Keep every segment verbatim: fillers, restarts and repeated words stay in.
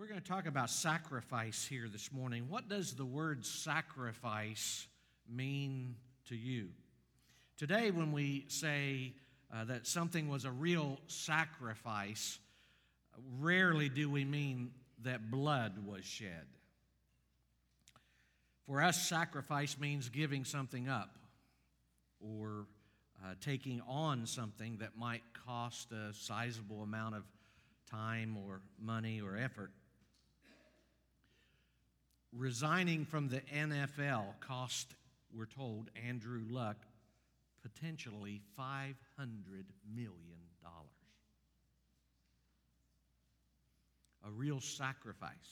going to talk about sacrifice here this morning. What does the word sacrifice mean to you? Today, when we say uh, that something was a real sacrifice, rarely do we mean that blood was shed. For us, sacrifice means giving something up or uh, taking on something that might cost a sizable amount of time or money or effort. Resigning from the N F L cost, we're told, Andrew Luck potentially five hundred million dollars. A real sacrifice,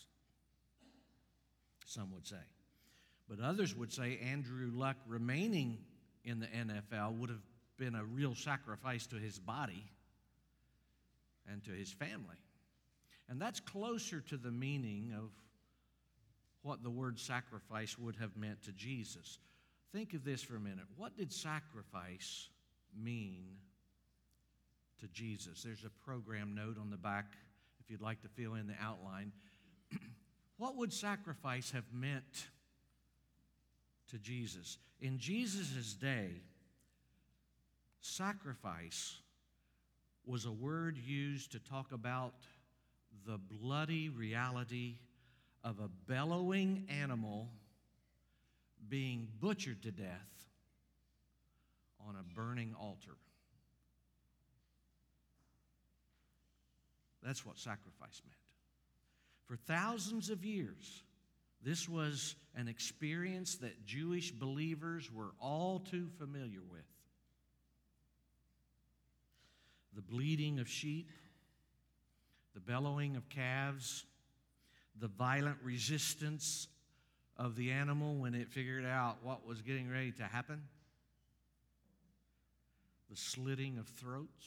some would say. But others would say Andrew Luck remaining in the N F L would have been a real sacrifice to his body and to his family. And that's closer to the meaning of what the word sacrifice would have meant to Jesus. Think of this for a minute. What did sacrifice mean to Jesus? There's a program note on the back if you'd like to fill in the outline. What would sacrifice have meant to Jesus? In Jesus' day, sacrifice was a word used to talk about the bloody reality of a bellowing animal being butchered to death on a burning altar. That's what sacrifice meant. For thousands of years, this was an experience that Jewish believers were all too familiar with. The bleating of sheep, the bellowing of calves, the violent resistance of the animal when it figured out what was getting ready to happen, the slitting of throats,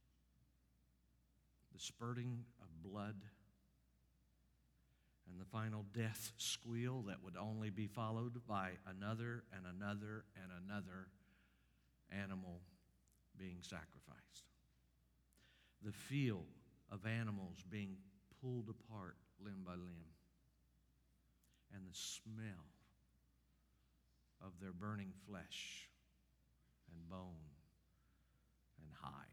the spurting of blood, and the final death squeal that would only be followed by another and another and another animal being sacrificed. The feel of animals being pulled apart limb by limb, and the smell of their burning flesh and bone and hide.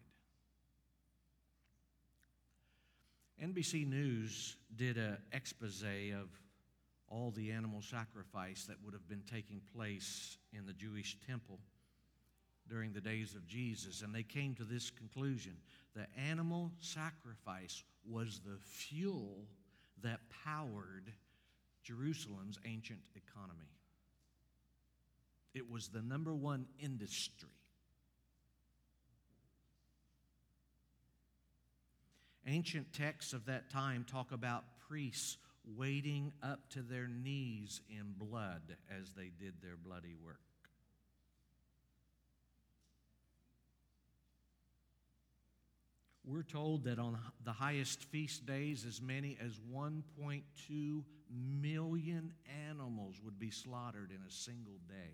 N B C News did an expose of all the animal sacrifice that would have been taking place in the Jewish temple during the days of Jesus, and they came to this conclusion: the animal sacrifice was the fuel that powered Jerusalem's ancient economy. It was the number one industry. Ancient texts of that time talk about priests wading up to their knees in blood as they did their bloody work. We're told that on the highest feast days, as many as one point two million animals would be slaughtered in a single day.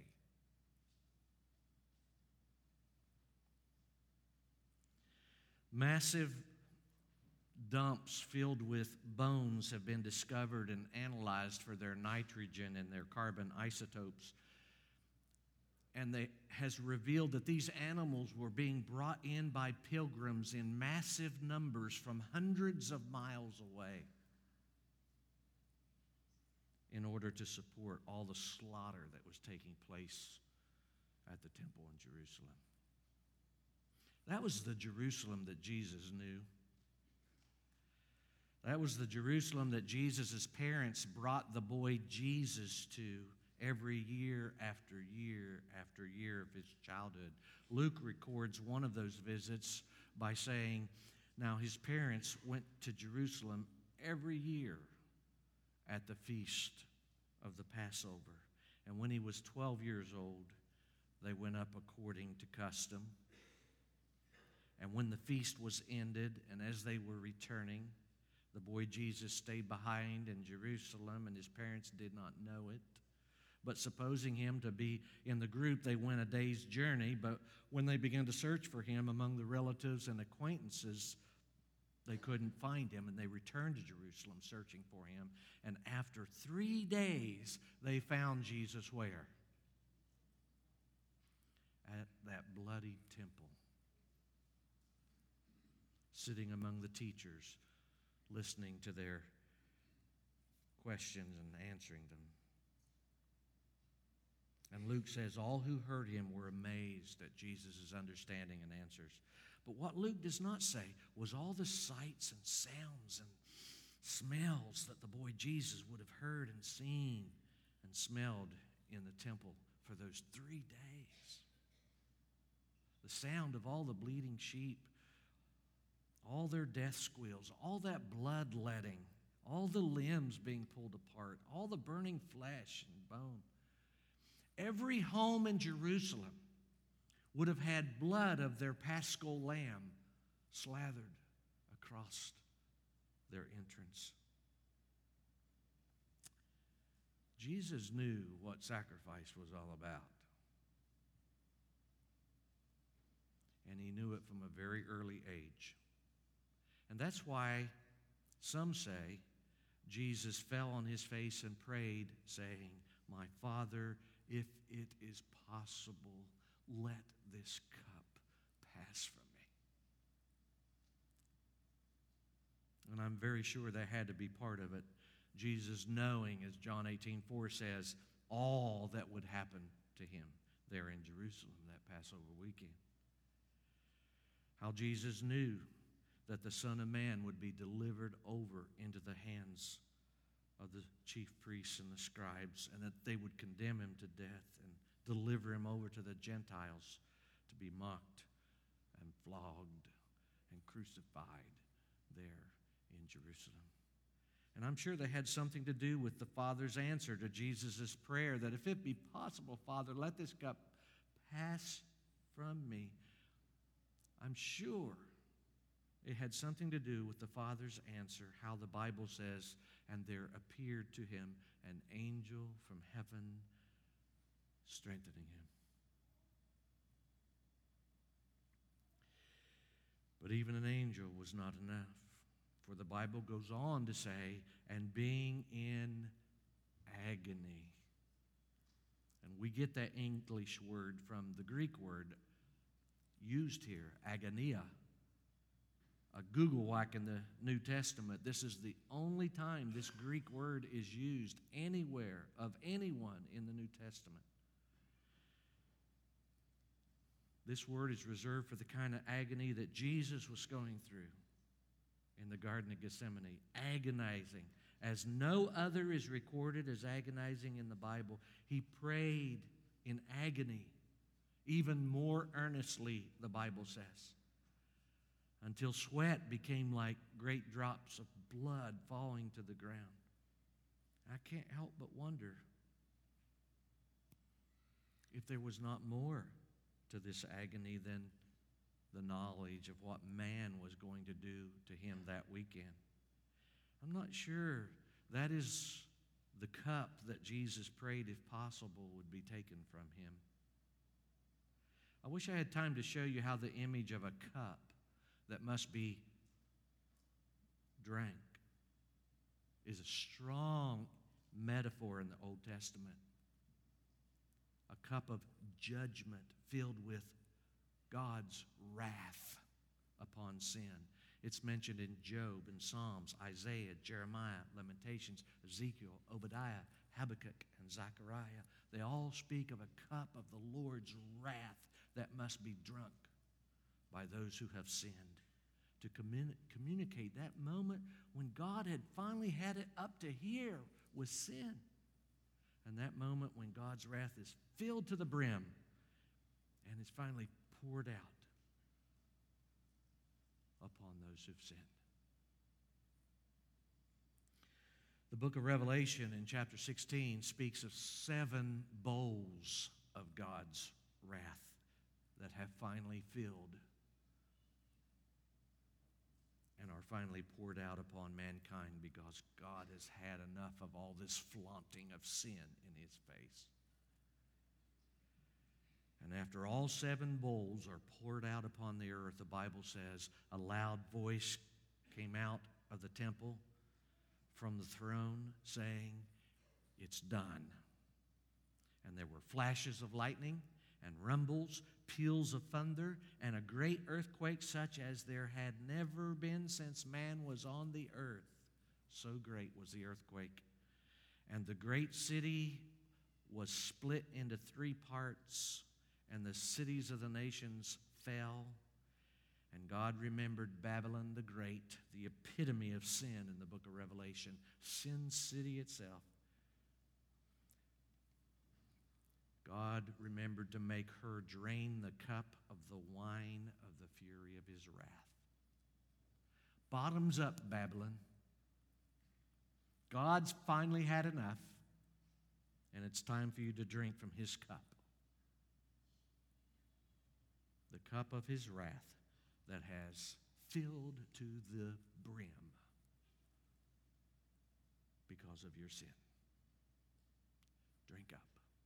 Massive dumps filled with bones have been discovered and analyzed for their nitrogen and their carbon isotopes. And they has revealed that these animals were being brought in by pilgrims in massive numbers from hundreds of miles away in order to support all the slaughter that was taking place at the temple in Jerusalem. That was the Jerusalem that Jesus knew. That was the Jerusalem that Jesus' parents brought the boy Jesus to every year after year after year of his childhood. Luke records one of those visits by saying, now his parents went to Jerusalem every year at the feast of the Passover. And when he was twelve years old, they went up according to custom. And when the feast was ended, and as they were returning, the boy Jesus stayed behind in Jerusalem, and his parents did not know it. But supposing him to be in the group, they went a day's journey. But when they began to search for him among the relatives and acquaintances, They couldn't find him, and they returned to Jerusalem searching for him. And after three days, they found Jesus where? At that bloody temple, sitting among the teachers, listening to their questions and answering them. And Luke says, all who heard him were amazed at Jesus' understanding and answers. But what Luke does not say was all the sights and sounds and smells that the boy Jesus would have heard and seen and smelled in the temple for those three days. The sound of all the bleeding sheep, all their death squeals, all that bloodletting, all the limbs being pulled apart, all the burning flesh and bone. Every home in Jerusalem would have had blood of their paschal lamb slathered across their entrance. Jesus knew what sacrifice was all about. And he knew it from a very early age. And that's why some say Jesus fell on his face and prayed, saying, "My Father, if it is possible, let this cup pass from me." And I'm very sure that had to be part of it. Jesus knowing, as John eighteen four says, all that would happen to him there in Jerusalem that Passover weekend. How Jesus knew that the Son of Man would be delivered over into the hands of the chief priests and the scribes, and that they would condemn him to death and deliver him over to the Gentiles to be mocked and flogged and crucified there in Jerusalem. And I'm sure they had something to do with the Father's answer to Jesus' prayer that if it be possible, Father, let this cup pass from me. I'm sure it had something to do with the Father's answer, how the Bible says, and there appeared to him an angel from heaven strengthening him. But even an angel was not enough, for the Bible goes on to say, and being in agony. And we get that English word from the Greek word used here, agonia. A Google whack in the New Testament. This is the only time this Greek word is used anywhere of anyone in the New Testament. This word is reserved for the kind of agony that Jesus was going through in the Garden of Gethsemane, agonizing. As no other is recorded as agonizing in the Bible, he prayed in agony, even more earnestly, the Bible says, until sweat became like great drops of blood falling to the ground. I can't help but wonder if there was not more to this agony than the knowledge of what man was going to do to him that weekend. I'm not sure that is the cup that Jesus prayed, if possible, would be taken from him. I wish I had time to show you how the image of a cup that must be drank is a strong metaphor in the Old Testament. A cup of judgment filled with God's wrath upon sin. It's mentioned in Job and Psalms, Isaiah, Jeremiah, Lamentations, Ezekiel, Obadiah, Habakkuk, and Zechariah. They all speak of a cup of the Lord's wrath that must be drunk by those who have sinned, to communi- communicate that moment when God had finally had it up to here with sin. And that moment when God's wrath is filled to the brim and is finally poured out upon those who've sinned. The book of Revelation in chapter sixteen speaks of seven bowls of God's wrath that have finally filled and are finally poured out upon mankind because God has had enough of all this flaunting of sin in his face. And after all seven bowls are poured out upon the earth, the Bible says, a loud voice came out of the temple from the throne saying, "It's done." And there were flashes of lightning and rumbles, peals of thunder, and a great earthquake such as there had never been since man was on the earth. So great was the earthquake. And the great city was split into three parts, and the cities of the nations fell. And God remembered Babylon the Great, the epitome of sin in the book of Revelation, Sin City itself. God remembered to make her drain the cup of the wine of the fury of his wrath. Bottoms up, Babylon. God's finally had enough, and it's time for you to drink from his cup. The cup of his wrath that has filled to the brim because of your sin. Drink up.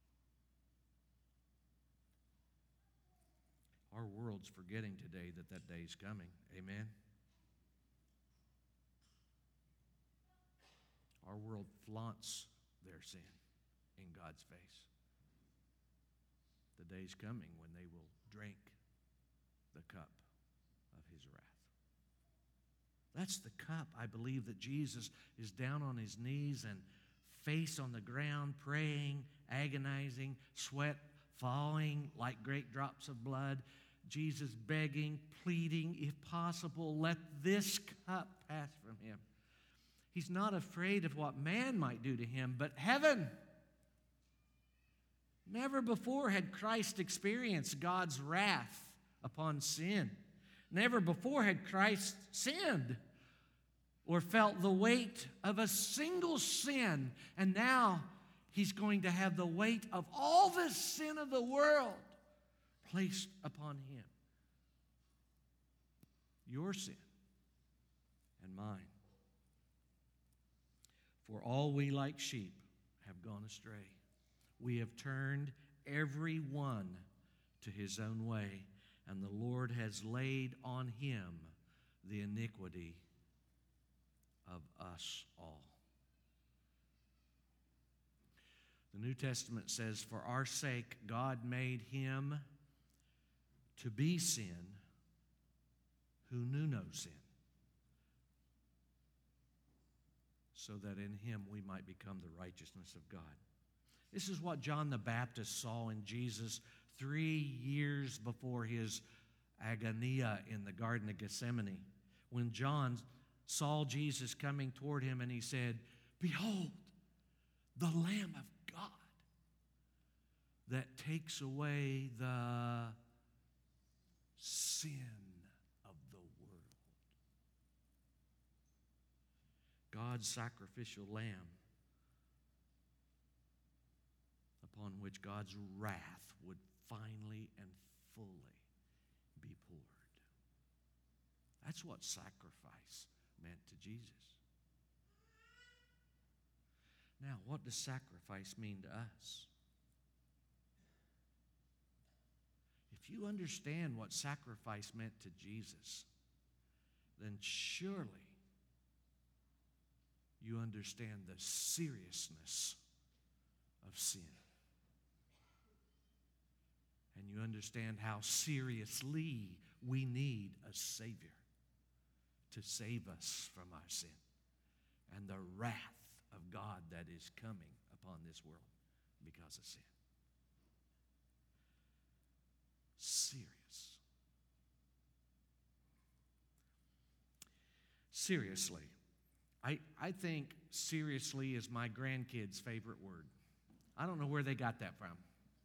Our world's forgetting today that that day is coming. Amen? Our world flaunts their sin in God's face. The day's coming when they will drink the cup of his wrath. That's the cup, I believe, that Jesus is down on his knees and face on the ground, praying, agonizing, sweat falling like great drops of blood. Jesus begging, pleading, if possible, let this cup pass from him. He's not afraid of what man might do to him, but heaven. Never before had Christ experienced God's wrath upon sin. Never before had Christ sinned or felt the weight of a single sin. And now he's going to have the weight of all the sin of the world placed upon him. Your sin and mine. For all we like sheep have gone astray. We have turned every one to his own way, and the Lord has laid on him the iniquity of us all. The New Testament says, for our sake God made him to be sin who knew no sin, so that in him we might become the righteousness of God. This is what John the Baptist saw in Jesus three years before his agonia in the Garden of Gethsemane. When John saw Jesus coming toward him and he said, "Behold, the Lamb of God that takes away the sin of the world." God's sacrificial lamb upon which God's wrath would finally and fully be poured. That's what sacrifice meant to Jesus. Now, what does sacrifice mean to us? If you understand what sacrifice meant to Jesus, then surely you understand the seriousness of sin. And you understand how seriously we need a Savior to save us from our sin and the wrath of God that is coming upon this world because of sin. Serious. Seriously. I, I think seriously is my grandkids' favorite word. I don't know where they got that from.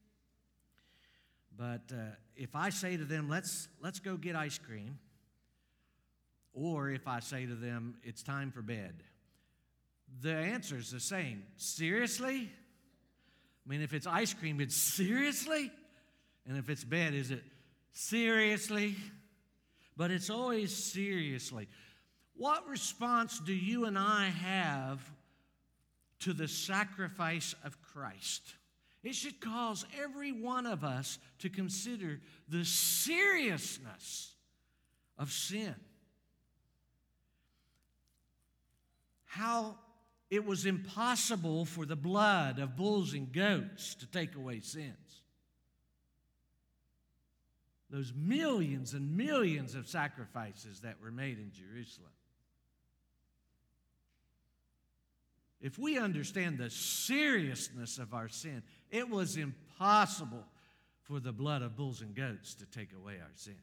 But uh, if I say to them, let's, let's go get ice cream, or if I say to them, it's time for bed, the answer is the same. Seriously? I mean, if it's ice cream, it's seriously? And if it's bed, is it seriously? But it's always seriously. What response do you and I have to the sacrifice of Christ? It should cause every one of us to consider the seriousness of sin. how it was impossible for the blood of bulls and goats to take away sins. Those millions and millions of sacrifices that were made in Jerusalem. If we understand the seriousness of our sin, it was impossible for the blood of bulls and goats to take away our sin.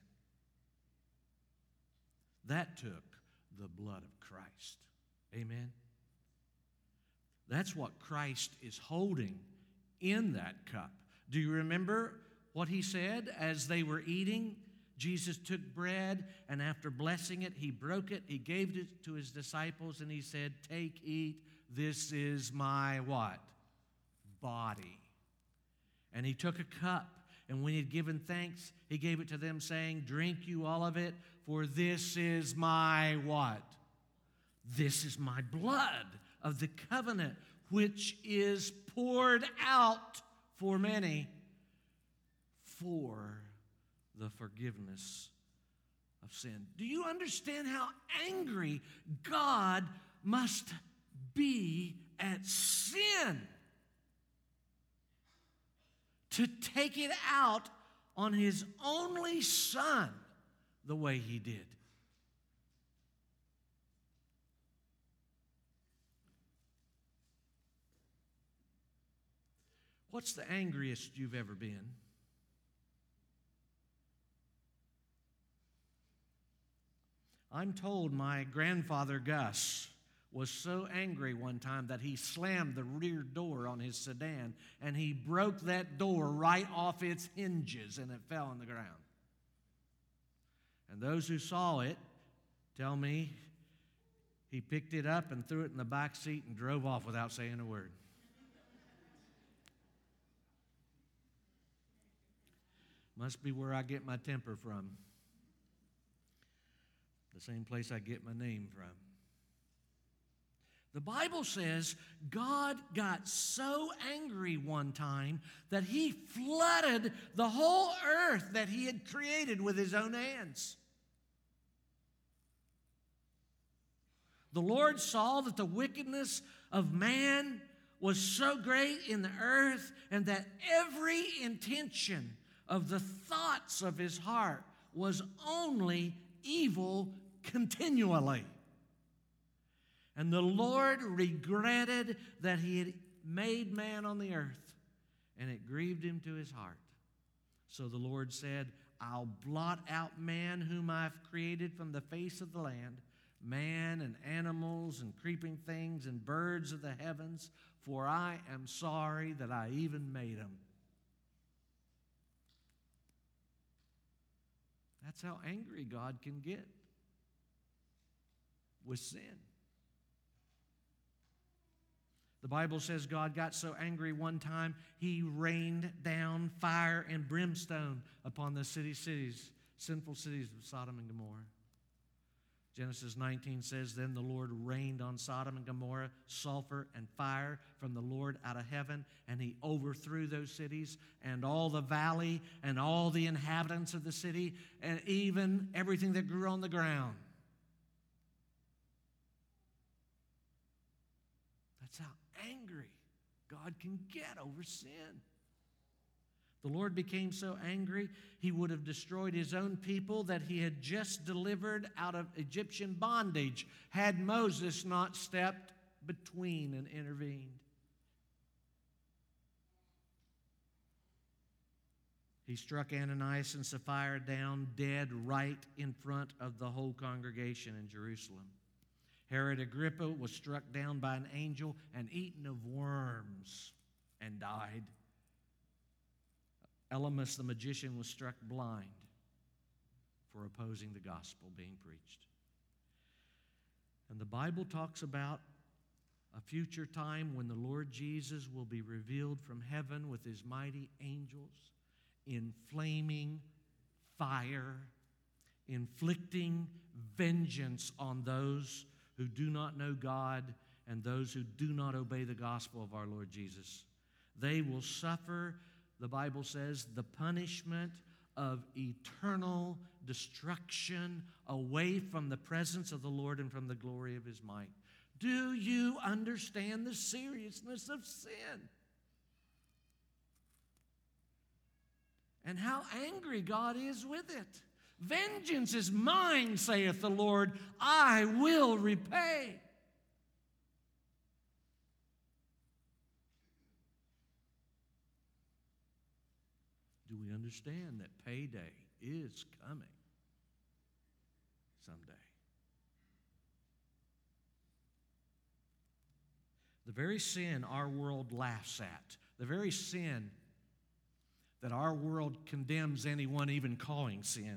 That took the blood of Christ. Amen? That's what Christ is holding in that cup. Do you remember what he said as they were eating? Jesus took bread, and after blessing it, he broke it, he gave it to his disciples, and he said, "Take, eat, this is my" what? Body. And he took a cup, and when he had given thanks, he gave it to them, saying, "Drink you all of it, for this is my" what? This is my blood of the covenant, which is poured out for many for the forgiveness of sin. Do you understand how angry God must be at sin to take it out on his only son the way he did? What's the angriest you've ever been? I'm told my grandfather Gus was so angry one time that he slammed the rear door on his sedan, and he broke that door right off its hinges, and it fell on the ground. And those who saw it tell me he picked it up and threw it in the back seat and drove off without saying a word. Must be where I get my temper from. The same place I get my name from. The Bible says God got so angry one time that he flooded the whole earth that he had created with his own hands. The Lord saw that the wickedness of man was so great in the earth, and that every intention of the thoughts of his heart was only evil continually. And the Lord regretted that he had made man on the earth, and it grieved him to his heart. So the Lord said, "I'll blot out man whom I've created from the face of the land, man and animals and creeping things and birds of the heavens, for I am sorry that I even made them." That's how angry God can get with sin. The Bible says God got so angry one time, he rained down fire and brimstone upon the city cities, sinful cities of Sodom and Gomorrah. Genesis nineteen says, "Then the Lord rained on Sodom and Gomorrah sulfur and fire from the Lord out of heaven, and he overthrew those cities and all the valley and all the inhabitants of the city, and even everything that grew on the ground." That's how angry God can get over sin. The Lord became so angry, he would have destroyed his own people that he had just delivered out of Egyptian bondage, had Moses not stepped between and intervened. He struck Ananias and Sapphira down dead right in front of the whole congregation in Jerusalem. Herod Agrippa was struck down by an angel and eaten of worms and died. Elymas the magician was struck blind for opposing the gospel being preached. And the Bible talks about a future time when the Lord Jesus will be revealed from heaven with his mighty angels in flaming fire, inflicting vengeance on those who do not know God and those who do not obey the gospel of our Lord Jesus. They will suffer, the Bible says, the punishment of eternal destruction away from the presence of the Lord and from the glory of his might. Do you understand the seriousness of sin? And how angry God is with it. Vengeance is mine, saith the Lord, I will repay. Do we understand that payday is coming someday? The very sin our world laughs at, the very sin that our world condemns anyone even calling sin.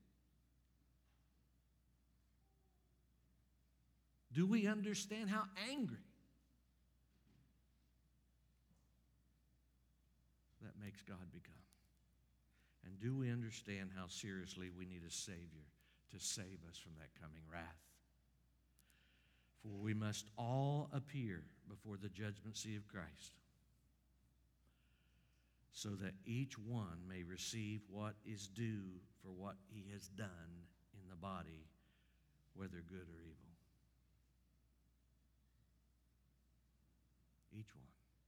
Do we understand how angry that makes God become? And do we understand how seriously we need a Savior to save us from that coming wrath? For we must all appear before the judgment seat of Christ, so that each one may receive what is due for what he has done in the body, whether good or evil. Each one.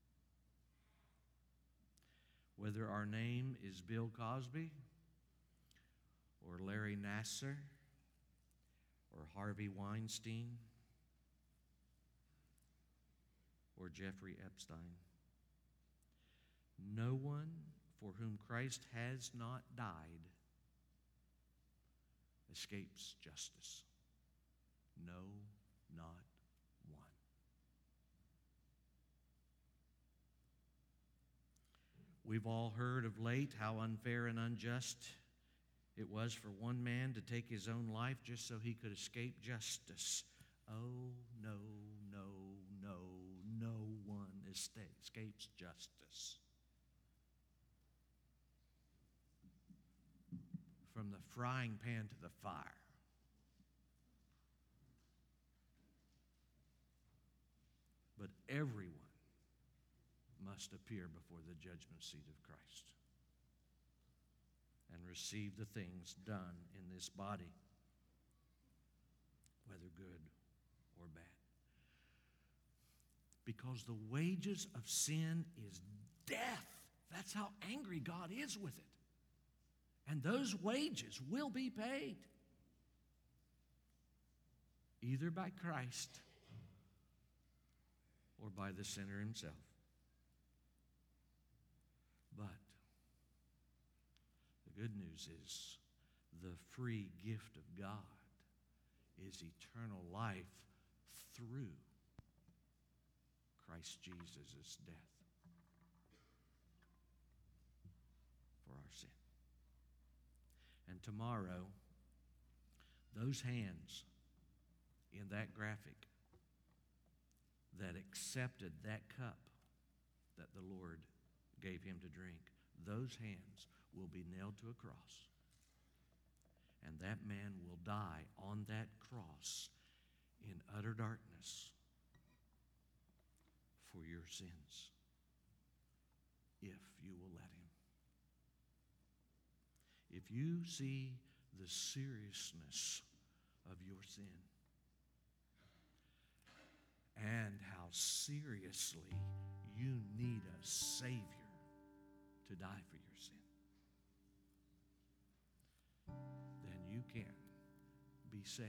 Whether our name is Bill Cosby or Larry Nassar or Harvey Weinstein or Jeffrey Epstein, no one for whom Christ has not died escapes justice. No, not one. We've all heard of late how unfair and unjust it was for one man to take his own life just so he could escape justice. Oh, no, no, no, no one escapes justice. From the frying pan to the fire. But everyone must appear before the judgment seat of Christ and receive the things done in this body, whether good or bad. Because the wages of sin is death. That's how angry God is with it. And those wages will be paid either by Christ or by the sinner himself. But the good news is the free gift of God is eternal life through Christ Jesus' death for our sin. And tomorrow, those hands in that graphic that accepted that cup that the Lord gave him to drink, those hands will be nailed to a cross. And that man will die on that cross in utter darkness for your sins, if you will let him. If you see the seriousness of your sin and how seriously you need a Savior to die for your sin, then you can be saved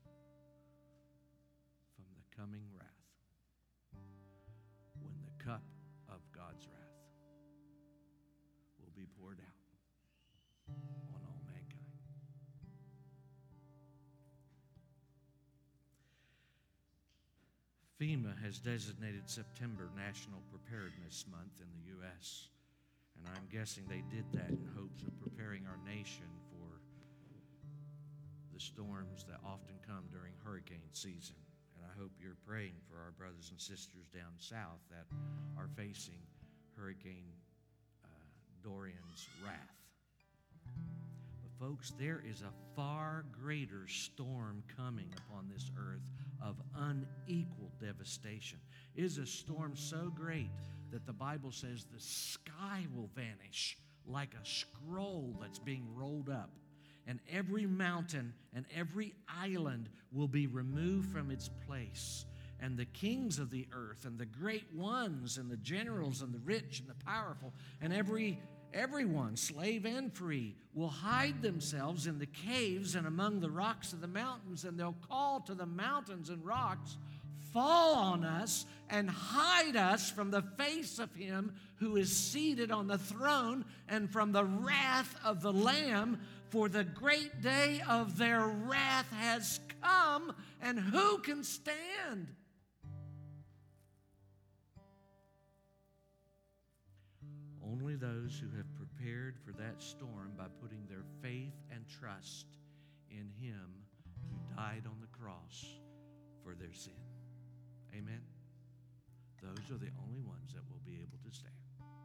from the coming wrath when the cup of God's wrath will be poured out on all mankind. FEMA has designated September National Preparedness Month in the U S, and I'm guessing they did that in hopes of preparing our nation for the storms that often come during hurricane season. And I hope you're praying for our brothers and sisters down south that are facing Hurricane uh, Dorian's wrath. But folks, there is a far greater storm coming upon this earth of unequal devastation. It is a storm so great that the Bible says the sky will vanish like a scroll that's being rolled up, and every mountain and every island will be removed from its place, and the kings of the earth and the great ones and the generals and the rich and the powerful and every everyone, slave and free, will hide themselves in the caves and among the rocks of the mountains, and they'll call to the mountains and rocks, fall on us and hide us from the face of him who is seated on the throne and from the wrath of the Lamb, for the great day of their wrath has come, and who can stand? Only those who have prepared for that storm by putting their faith and trust in him who died on the cross for their sin. Amen? Those are the only ones that will be able to stand.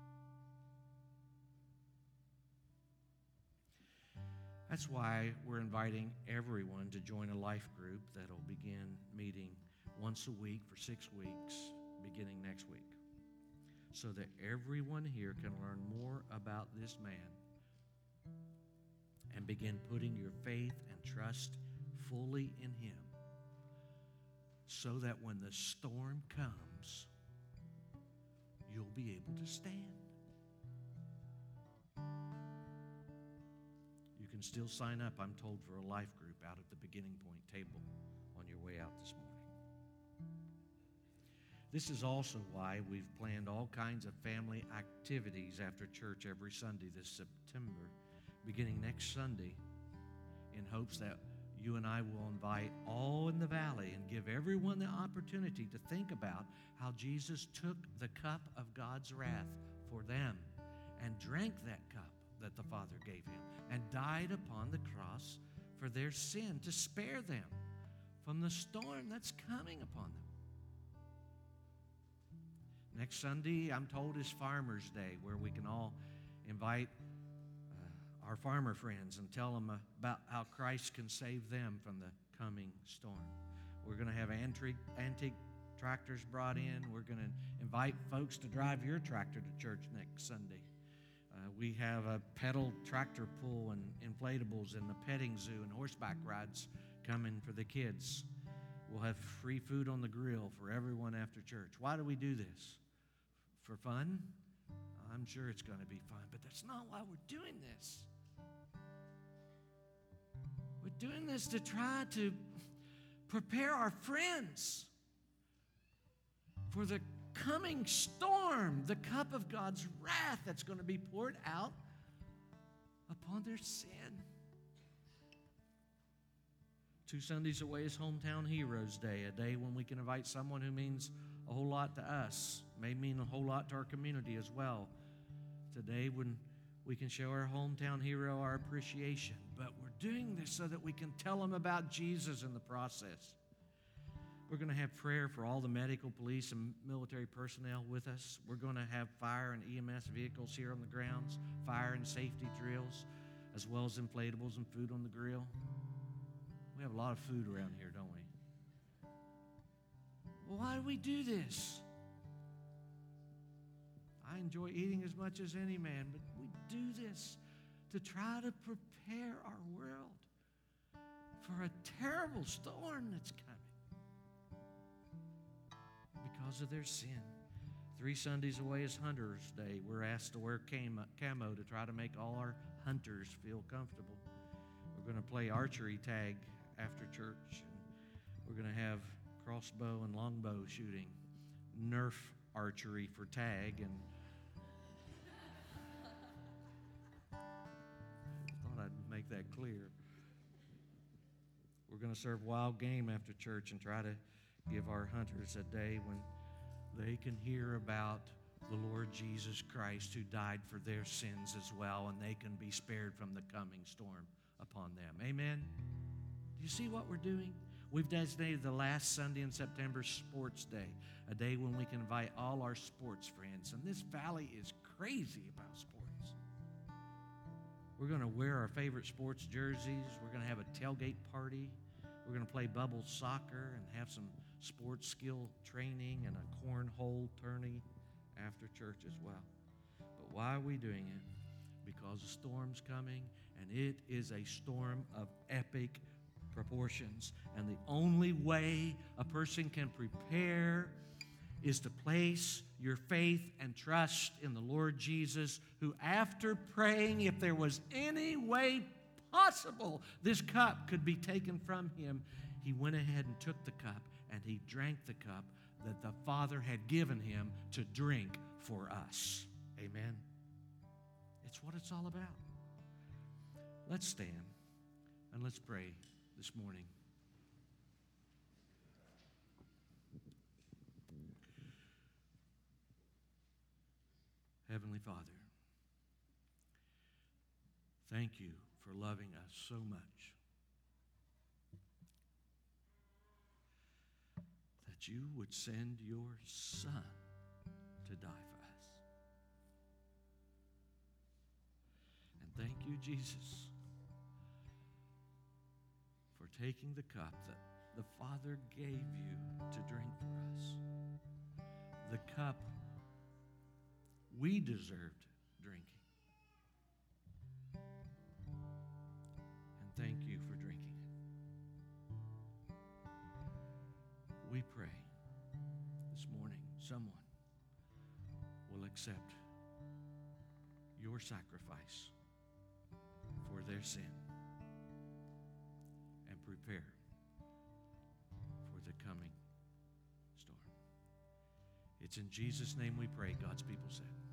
That's why we're inviting everyone to join a life group that'll begin meeting once a week for six weeks, beginning next week, so that everyone here can learn more about this man and begin putting your faith and trust fully in him, so that when the storm comes, you'll be able to stand. You can still sign up, I'm told, for a life group out at the Beginning Point table on your way out this morning. This is also why we've planned all kinds of family activities after church every Sunday this September, beginning next Sunday, in hopes that you and I will invite all in the valley and give everyone the opportunity to think about how Jesus took the cup of God's wrath for them and drank that cup that the Father gave him and died upon the cross for their sin, to spare them from the storm that's coming upon them. Next Sunday, I'm told, is Farmers Day, where we can all invite uh, our farmer friends and tell them about how Christ can save them from the coming storm. We're going to have antique, antique tractors brought in. We're going to invite folks to drive your tractor to church next Sunday. Uh, we have a pedal tractor pull and inflatables and the petting zoo and horseback rides coming for the kids. We'll have free food on the grill for everyone after church. Why do we do this? For fun? I'm sure it's going to be fun, but that's not why we're doing this. We're doing this to try to prepare our friends for the coming storm, the cup of God's wrath that's going to be poured out upon their sin. Two Sundays away is Hometown Heroes Day, a day when we can invite someone who means a whole lot to us, may mean a whole lot to our community as well. Today, when we can show our hometown hero our appreciation, but we're doing this so that we can tell them about Jesus in the process. We're going to have prayer for all the medical, police, and military personnel with us. We're going to have fire and E M S vehicles here on the grounds, fire and safety drills, as well as inflatables and food on the grill. We have a lot of food around here, don't we? Well, why do we do this? I enjoy eating as much as any man, but we do this to try to prepare our world for a terrible storm that's coming because of their sin. Three Sundays away is Hunters Day. We're asked to wear camo to try to make all our hunters feel comfortable. We're going to play archery tag after church. And we're going to have crossbow and longbow shooting, Nerf archery for tag, and thought I'd make that clear. We're going to serve wild game after church and try to give our hunters a day when they can hear about the Lord Jesus Christ, who died for their sins as well, and they can be spared from the coming storm upon them. Amen? Do you see what we're doing? We've designated the last Sunday in September Sports Day, a day when we can invite all our sports friends. And this valley is crazy about sports. We're going to wear our favorite sports jerseys. We're going to have a tailgate party. We're going to play bubble soccer and have some sports skill training and a cornhole tourney after church as well. But why are we doing it? Because a storm's coming, and it is a storm of epic proportions. And the only way a person can prepare is to place your faith and trust in the Lord Jesus, who, after praying if there was any way possible this cup could be taken from him, he went ahead and took the cup, and he drank the cup that the Father had given him to drink for us. Amen. It's what it's all about. Let's stand and let's pray this morning. Heavenly Father, thank you for loving us so much that you would send your Son to die for us. And thank you, Jesus, for taking the cup that the Father gave you to drink for us. The cup we deserved drinking. And thank you for drinking it. We pray this morning someone will accept your sacrifice for their sin and prepare for the coming storm. It's in Jesus' name we pray, God's people said.